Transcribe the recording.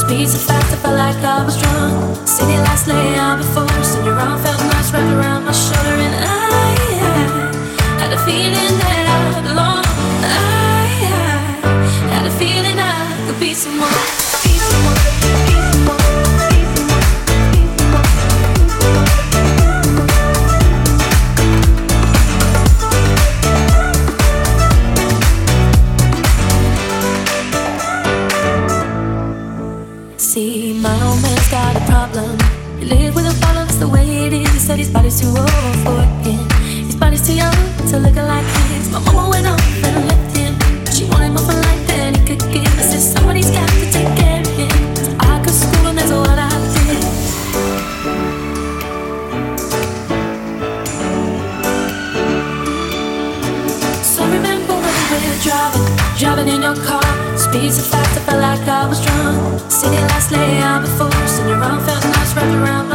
Speed so fast, I felt like I was drunk. City lights lay out before us, and your arm felt nice wrapped around my shoulder. And I had a feeling that I belong. I had a feeling I could be someone, be someone, be someone. See, my old man's got a problem. He live with a problem, that's the way it is. He said his body's too old for him. His body's too young to look like his. My mama went off and left him. She wanted more for life than he could give. I said somebody's got to take care of him. So I could school him, that's what I did. So remember when we were driving in your car. Speed so fast, I felt like I was drunk. City lights lay out before us, and your arm felt nice wrapped around